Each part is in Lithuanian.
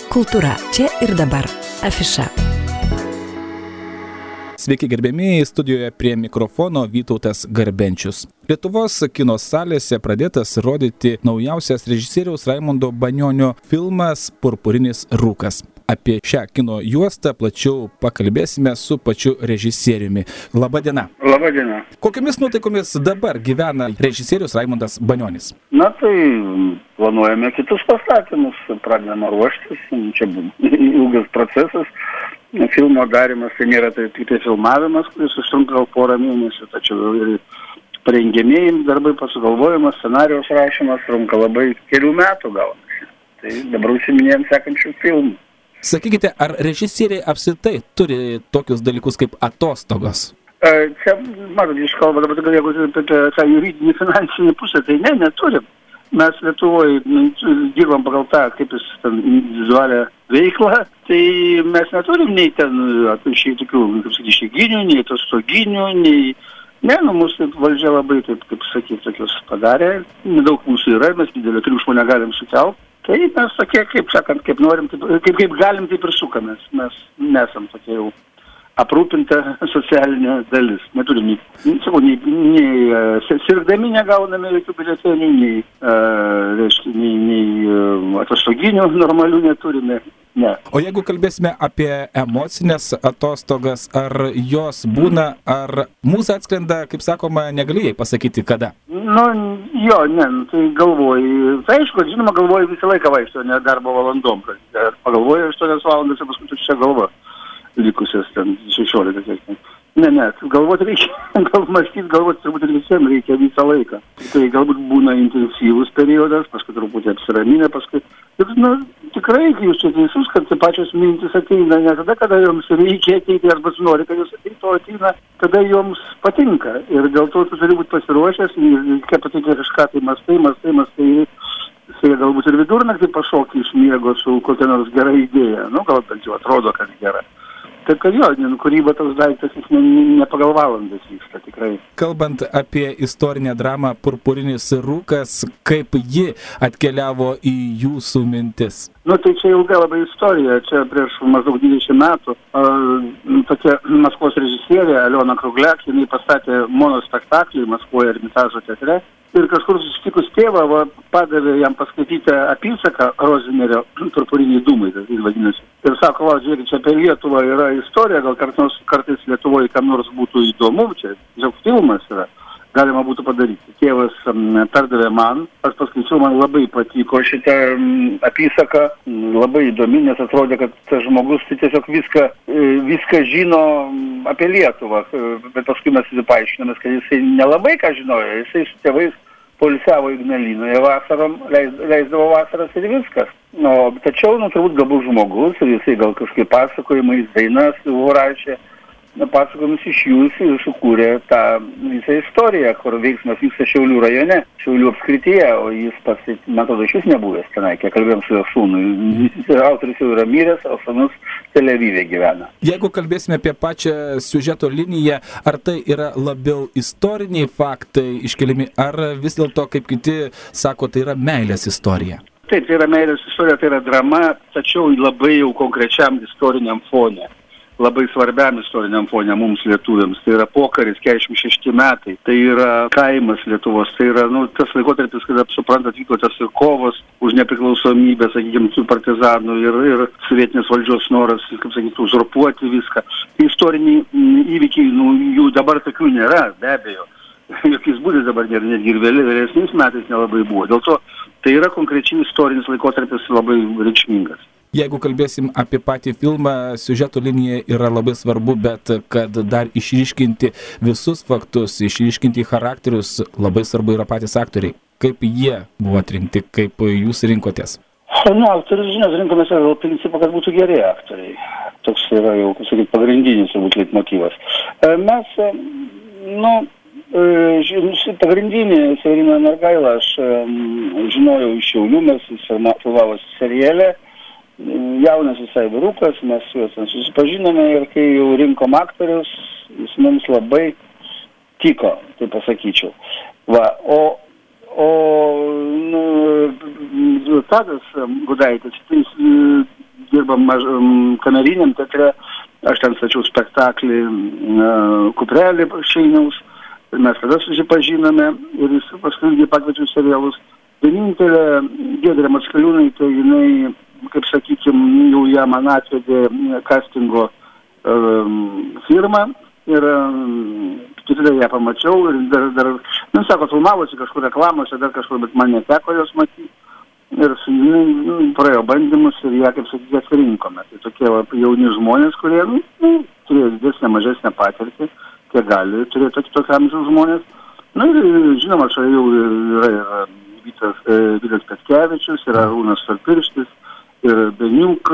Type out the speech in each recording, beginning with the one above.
Kultūra čia ir dabar. Afiša. Sveiki gerbėmieji, studijoje prie mikrofono Vytautas Garbenčius. Lietuvos kino salėse pradėtas rodyti naujausias režisieriaus Raimundo Banionio filmas Purpurinis rūkas. Apie šią kino juostą plačiau pakalbėsime su pačiu režisieriumi. Labadiena. Labadiena. Kokiomis nuotaikomis dabar gyvena režisierius Raimundas Banionis? Na tai planuojame kitus pastatymus, pradedame ruoštis, čia ilgas procesas. Filmo darimas tai nėra tik tai filmavimas, kuris užtrunka gal porą mėnesių, tačiau ir parengiamieji darbai, sugalvojimas, scenarijos rašymas trunka labai kelių metų gaunasi. Tai dabar užsiminėjom sekančių filmų. Sakykite, ar režisieriai apskritai turi tokius dalykus kaip atostogos? Čia, matot, iš kalba dabar jeigu apie tą juridinį finansinį pusę, tai neturim. Mes Lietuvoje dirbam pagal tą, kaip jis ten individualią veiklą, tai mes neturim nei ten tokių, kaip sakyti, išeiginių, nei atostoginių, nei... mūsų valdžia labai, taip sakyti, tokius padarė. Nedaug mūsų yra, mes didelio triukšmo negalim sukelti. Tai mes tokie, kaip sakant, kaip norim, kaip galim, taip ir sukamės. Mes nesam tokie jau aprūpinta socialinė dalis. Neturim nei sirgdami negauname jokių biuletenių, nei atostoginių normalių neturime. Ne. O jeigu kalbėsime apie emocinės atostogas, ar jos būna, ar mūsų atskrenda, kaip sakoma, negali jai pasakyti kada? Tai galvoju. Tai aišku, žinoma, galvoju visą laiką vaikšto, ne darbo valandom. Pagalvoju 8 valandas, ir paskui čia galva likusias ten 16. Galvoti reikia, galvoti turbūt ir visiems reikia visą laiką. Tai galbūt būna intensyvus periodas, paskui truputį apsiraminę, paskui... Tikrai, jūs čia teisus, kad pačios mintis ateina ne tada, kada joms reikia ateiti, arba nori, kad jūs ateina, kada joms patinka. Ir dėl to tu turi būti pasiruošęs, ir reikia patikti kažką, tai mastai, tai galbūt ir vidurnaktį pašokti iš miego su kokia nors gera idėja. Gal bent jau atrodo, kad gera. Taip, kad kūryba toks daiktas, jis ne pagal valandas vyksta, tikrai. Kalbant apie istorinę dramą Purpurinis rūkas, kaip ji atkeliavo į jūsų mintis? Tai čia ilga labai istorija. Čia prieš maždaug 20 metų tokia Maskvos režisierė Aliona Krugliak, jinai pastatė monospektaklį Maskvoje Ermitažo teatre. Ir kažkur susitikus tėvą, padavė jam paskaityti apysaką Rozinerio Purpuriniai dūmai, tai vadinasi. Ir sako, žiūrėkit, čia apie Lietuvą yra istorija, gal kartais Lietuvoje kam nors būtų įdomu, čia tiesiog filmas yra, galima būtų padaryti. Tėvas perdavė man, aš paskaičiau, man labai patiko šitą apysaką, labai įdomi, nes atrodė, kad tas žmogus tai tiesiog viską žino apie Lietuvą, bet paskui mes paaiškinamės, kad jisai nelabai ką žinojo, jisai su tėvais poilsiavo Ignalinoje vasarom, leisdavo vasaras ir viskas. Tačiau, turbūt gabus žmogus, ir jisai gal kažkaip pasakojimais, dainas rašė, pasakojimus iš jūsų ir sukūrė tą visą istoriją, kur veiksmas vyksta Šiaulių rajone, Šiaulių apskrityje, o jis pats, man atrodo, iš vis nebuvęs tenai, kiek kalbėjom su jo sūnui. Autoris jau yra miręs, o sūnus Tel Avive gyvena. Jeigu kalbėsime apie pačią siužeto liniją, ar tai yra labiau istoriniai faktai iškeliami, ar vis dėlto, kaip kiti sako, tai yra meilės istorija? Taip, tai yra meilės istorija, tai yra drama, tačiau labai jau konkrečiam istoriniam fone. Labai svarbiam istoriniam fone mums lietuviams. Tai yra pokaris, 46 metai. Tai yra kaimas Lietuvos. Tai yra tas laikotarpis, kada, suprantat, vyko tas ir kovos už nepriklausomybę, sakykime, tų partizanų ir sovietinės valdžios noras, kaip sakyti, uzurpuoti viską. Tai istoriniai įvykiai, jų dabar tokių nėra, be abejo. Jokiais būdais dabar nėra, netgi ir vėlesniais metais nelabai buvo. Dėl to tai yra konkrečiai istorinis laikotarpis labai reikšmingas. Jeigu kalbėsim apie patį filmą, siužeto linija yra labai svarbu, bet kad dar išryškinti visus faktus, išryškinti charakterius, labai svarbu yra patys aktoriai. Kaip jie buvo atrinkti, kaip jūs rinkotės? Aktorius, žinot, rinkomės dėl principo, kad būtų geri aktoriai. Toks yra jau, kaip sakyti, pagrindinis turbūt leitmotyvas. Mes, pagrindinį Severiną Nargailą aš žinojau iš Šiaulių, mes jis filmavosi seriale. Jaunas visai vyrukas, mes su juos susipažinome ir kai jau rinkom aktorius, jis mums labai tiko, tai pasakyčiau. Tadas Gudaitis, jis dirbam kameriniam teatre, aš ten stačiau spektaklį Kuprelį Šeiniaus, ir mes tada susipažinome ir jis paskui pakviečiau serialus. Vienintelė Giedrė Mackaliūnaitė, jinai, kaip sakykim, jau ją man atvedė castingo firmą ir tikrai ją pamačiau ir dar sako, filmavosi kažkur reklamose, dar kažkur, bet man neteko jos matyti. Ir su jinai praėjo bandymus ir ją, kaip sakyti, atsirinkome. Tai tokie jauni žmonės, kurie turėjo didesnę, mažesnę patirtį, kiek gali turėti tokio amžiaus žmonės. Na ir žinoma, čia jau yra ir Vytas Petkevičius, yra Arūnas Storpirštis, ir Beniuk,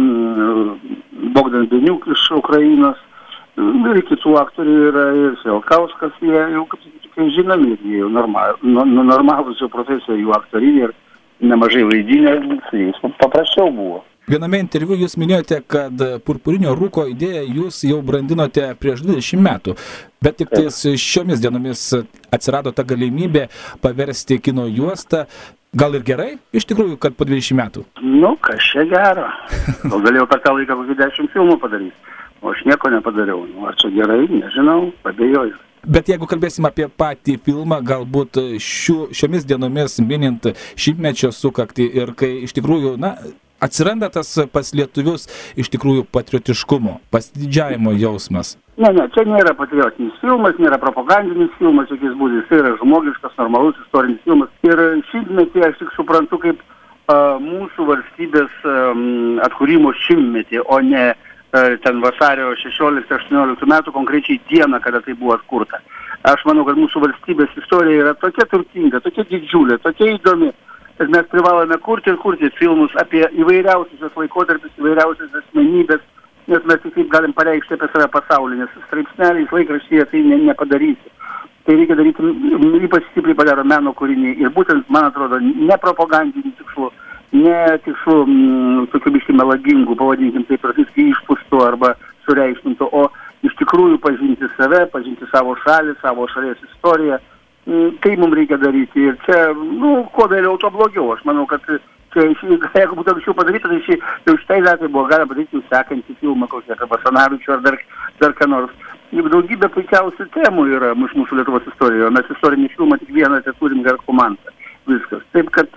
Bogdan Beniuk iš Ukrainos, ir kitų aktorių yra, ir Selkauskas, jie jau, kaip sakyti, žinomi, jie jau normalūs jau profesija, jų aktorinė ir nemažai vaidinę, su jais paprasčiau buvo. Viename interviu jūs minėjote, kad Purpurinio rūko idėją jūs jau brandinote prieš 20 metų, bet tik tais šiomis dienomis atsirado ta galimybė paversti kino juostą. Gal ir gerai, iš tikrųjų, kad po 20 metų? Nu, kas čia gero. Gal galėjau per tą laiką kokį 10 filmų padaryti, o aš nieko nepadariau. Nu, ar čia gerai, nežinau, abejoju. Bet jeigu kalbėsim apie patį filmą, galbūt šiomis dienomis minint šimtmečio sukaktį ir kai iš tikrųjų, atsiranda tas pas lietuvius iš tikrųjų patriotiškumo, pasididžiavimo jausmas. Ne, čia nėra patriotinis filmas, nėra propagandinis filmas, jokiais būdais, tai yra žmogiškas, normalus istorinis filmas. Ir šimtmetį aš tik suprantu kaip mūsų valstybės atkūrimo šimtmetį, o ne ten vasario 16-18 metų konkrečiai dieną, kada tai buvo atkurta. Aš manau, kad mūsų valstybės istorija yra tokia turtinga, tokia didžiulė, tokia įdomi, kad mes privalome kurti ir kurti filmus apie įvairiausius laikotarpius, įvairiausias asmenybės, nes mes tik galim pareikšti apie save pasaulį, nes straipsneliais laikraštyje tai nepadarysi. Tai reikia daryti, ypač stipriai padaro meno kūriniai ir būtent, man atrodo, ne propagandinių tikslų, ne tikslų tokių biškai melagingų, pavadinkim taip, viskai išpūstų arba sureikšmintų, o iš tikrųjų pažinti save, pažinti savo šalį, savo šalies istoriją. Tai mums reikia daryti ir čia, kuo vėliau, to blogiau. Aš manau, kad čia, jeigu būtų anksčiau padaryta, tai jau šitai datai buvo galima padaryti sekantį filmą, kokią apie Basanavičių ar dar ką nors. Juk daugybė puikiausių temų yra mūsų Lietuvos istorijoje, mes istorinį filmą tik vieną turim Garkumantą. Viskas. Taip, kad,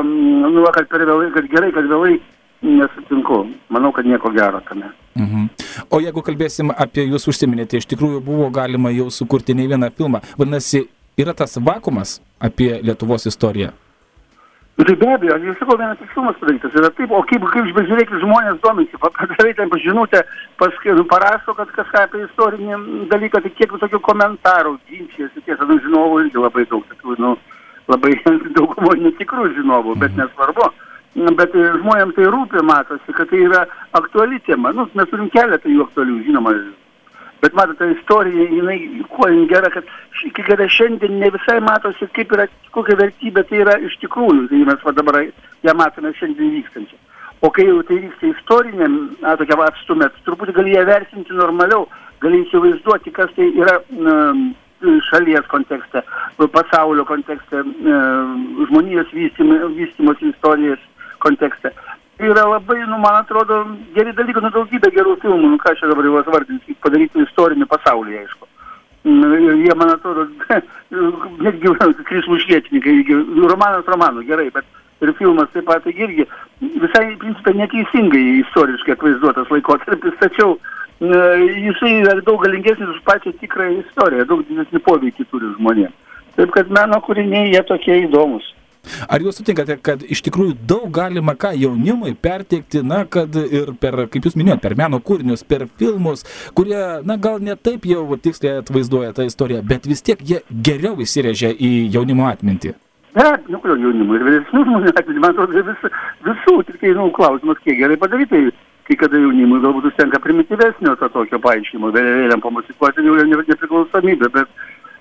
kad per vėlai, kad gerai, kad vėlai nesutinku. Manau, kad nieko gero tame. O jeigu kalbėsim apie jūs užsiminėte, iš tikrųjų buvo galima jau sukurti ne vieną filmą. Vadinasi, yra tas vakuumas apie Lietuvos istoriją? Tai be abejo, aš sakau, vienas tik filmas padarytas yra taip, o kaip žiūrėkit, žmonės domisi, padarai ten pažinutę, parašo, kad kažką apie istorinį dalyką, tai kiek visokių komentarų, ginčiasi, tiesa, žinovų irgi labai daug, labai daugumo netikrų žinovų, bet nesvarbu. Bet žmonėms tai rūpi, matosi, kad tai yra aktuali tema. Mes turim keletą jų aktualių, žinoma. Bet matote, istorija, jinai kuo gera, kad šiandien ne visai matosi, kaip yra, kokia vertybė tai yra iš tikrųjų. Tai mes dabar ją matome šiandien vykstančią. O kai jau tai vyksta istoriniam, tokia atstumėt, turbūt gali ją vertinti normaliau, gali įsivaizduoti, kas tai yra šalies kontekste, pasaulio kontekste, žmonijos vystymosi istorijos kontekste. Tai yra labai, man atrodo, geri dalykai, daugybė gerų filmų, ką aš dabar jau vardinsiu, padaryti istorinį pasaulį, aišku. Jie, man atrodo, netgi krislų švietininkai, romanas romanų, gerai, bet ir filmas taip pat irgi visai, principė, neteisingai istoriškai atvaizduotas laikotarpis, tačiau jisai yra daug galingesnis už pačią tikrąją istoriją, daug didesnį poveikį turi žmonėms. Taip, kad meno kūriniai, jie tokie įdomus. Ar jūs sutinkate, kad iš tikrųjų daug galima ką jaunimui perteikti, kad ir per, kaip jūs minėjote, per meno kūrinius, per filmus, kurie, gal ne taip jau tiksliai atvaizduoja tą istoriją, bet vis tiek jie geriau įsirėžia į jaunimo atmintį? Ne, kodėl jaunimo ir vyresnių žmonių atmintį, man atrodo, visų, tik tai, klausimas, kiek gerai padarytai, kai kada jaunimui galbūt užtenka primityvesnio to tokio paaiškimo, vėliam pamusikuoti jau nepriklausomybė, bet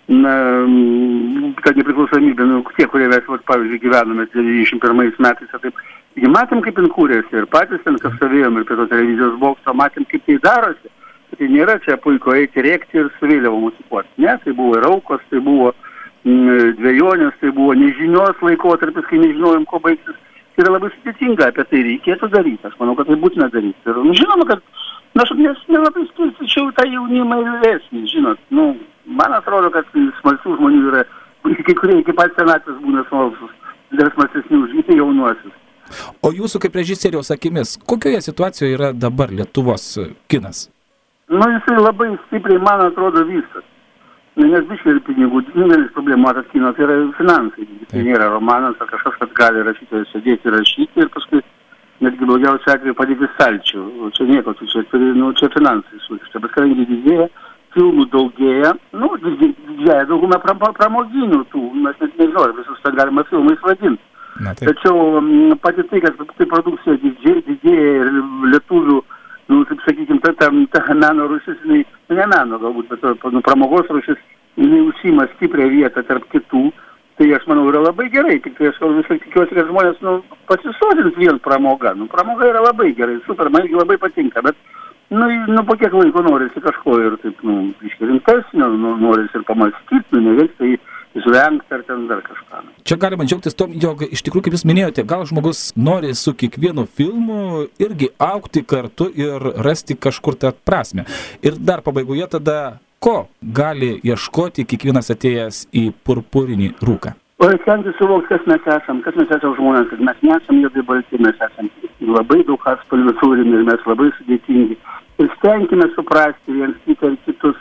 kad nepriklausomybė, tie, kurie mes, pavyzdžiui, gyvename 91 metais, taip, matėm, kaip jin kūrėsi ir patys ten, kas stovėjom ir prie to televizijos bokso, matėm, kaip tai darosi. Tai nėra čia puiku eiti rėkti ir su vėliava musikuoti. Ne, tai buvo ir aukos, tai buvo dvejonės, tai buvo nežinios laikotarpis, kai nežinojom, ko baigsis yra labai sudėtinga, apie tai reikėtų daryti. Aš manau, kad tai būtina daryti. Ir žinoma, kad aš nelabai skirstyčiau tą jaunimą ir vyresnį, žinot. Man atrodo, kad smalsių žmonių yra, kai kurie iki pat senatvės būna smalsus, dar smalsesnių už jaunuosius. O jūsų kaip režisieriaus akimis, kokioje situacijoje yra dabar Lietuvos kinas? Jisai labai stipriai, man atrodo, viskas. Nes biškai ir pinigų, didelis problema, kad kino tai yra finansai. Tai nėra romanas ar kažkas, kad gali rašytojas sėdėti ir rašyti ir paskui netgi blogiausiu atveju padėti stalčių. Čia nieko, čia finansai sutiksta. Bet kadangi didėja, filmų daugėja, didžiąją daugumą pramoginių tų, mes net nežinau, visus tą galima filmais vadinti. Tačiau pati tai, kad tai produkcija didėja ir lietuvių, taip sakykime, ta meno rūšis, ne meno galbūt, bet pramogos rūšis, jinai užsima stiprią vietą tarp kitų, tai aš manau yra labai gerai, tik tai aš visai tikiuosi, kad žmonės pasisodins vien pramogą. Pramoga yra labai gerai, super, man labai patinka, bet po kiek laiko norisi kažko ir taip, rimtesnio, norisi ir pamąstyti, ne vien tai žvengti ar ten dar kažką. Čia galima džiaugtis tom, jog iš tikrųjų, kaip jūs minėjote, gal žmogus nori su kiekvienu filmu irgi augti kartu ir rasti kažkur tą prasmę. Ir dar pabaigoje tada, ko gali ieškoti kiekvienas atėjęs į Purpurinį rūką? O stengtis suvokti, kas mes esam žmonės, kad mes nesam juodai balti, mes esam labai daug atspalvių turime ir mes labai sudėtingi. Ir stenkime suprasti viens kitą ir kitus.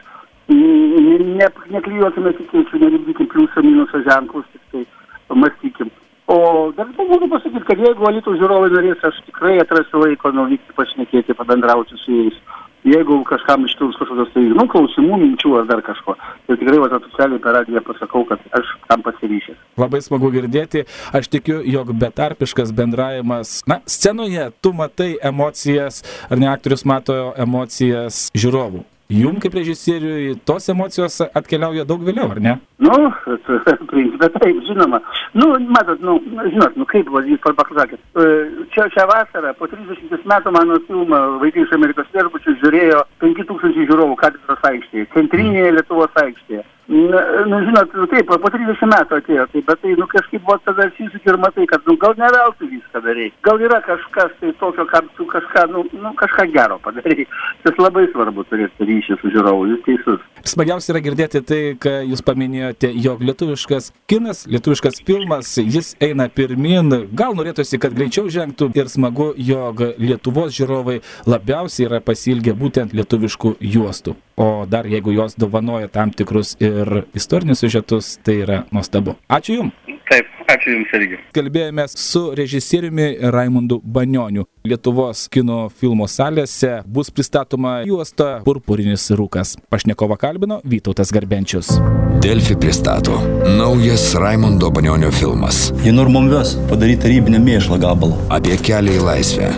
Neklijuokime tikėčių, nelipdykim pliuso minuso ženklus, tik tai pamastykim. O dar galiu pasakyti, kad jeigu Alytaus žiūrovai norės, aš tikrai atrasiu laiko nuvykti, pašnekėti, pabendrauti su jais. Jeigu kažkam iškils kažkokios tai, klausimų, minčių ar dar kažko, tai tikrai oficialiai per radiją pasakau, kad aš tam pasiryšęs. Labai smagu girdėti. Aš tikiu, jog betarpiškas bendravimas, scenoje tu matai emocijas, ar ne aktorius mato emocijas žiūrovų. Jums kaip režisieriui tos emocijos atkeliauja daug vėliau, ar ne? Principė taip, žinoma. Matot, žinot, kaip jūs pasakėt. Šią vasarą, po 30 metų mano filmą Vaikai iš Amerikos viešbučių žiūrėjo 5000 žiūrovų Katedros aikštėje, centrinėje Lietuvos aikštėje. Žinot, taip, po 30 metų atėjo, bet tai, kažkaip buvo tada atsisuki ir matai, kad, gal ne veltui viską darei. Gal yra kažkas tai tokio, kad tu kažką gero padarai. Tas labai svarbu turėti ryšį su žiūrovu, jūs teisus. Smagiausia yra girdėti tai, ką jūs paminėjote, jog lietuviškas kinas, lietuviškas filmas, jis eina pirmin. Gal norėtųsi, kad greičiau žengtų ir smagu, jog Lietuvos žiūrovai labiausiai yra pasiilgę būtent lietuviškų juostų. O dar jeigu jos dovanoja tam tikrus ir istorinius siužetus, tai yra nuostabu. Ačiū Jums. Taip, ačiū Jums irgi. Kalbėjomės su režisieriumi Raimundu Banioniu. Lietuvos kino filmo salėse bus pristatoma juosta Purpurinis rūkas. Pašnekovą kalbino Vytautas Garbenčius. Delfi pristato naujas Raimundo Banionio filmas. Jie mum ves padaryti tarybinę mėšlą gabalą. Apie kelią į laisvę.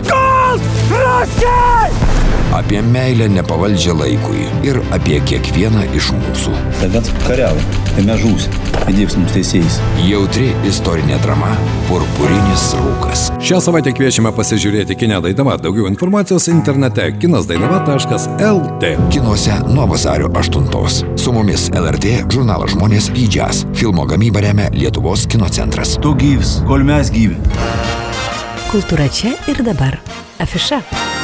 Ruskiai! Apie meilę nepavaldžią laikui ir apie kiekvieną iš mūsų. Tada kariavo, tai mes žūsim, įdieks mums teisėjais. Jautri istorinė drama Purpurinis rūkas. Šią savaitę kviečiame pasižiūrėti Kine Dainava. Daugiau informacijos internete kinasdainava.lt. Kinuose nuo vasario 8. Su mumis LRT, žurnalas Žmonės, Pydžias. Filmo gamybą remia Lietuvos kino centras. Tu gyvs, kol mes gyvi. Kultūra čia ir dabar. Afiša.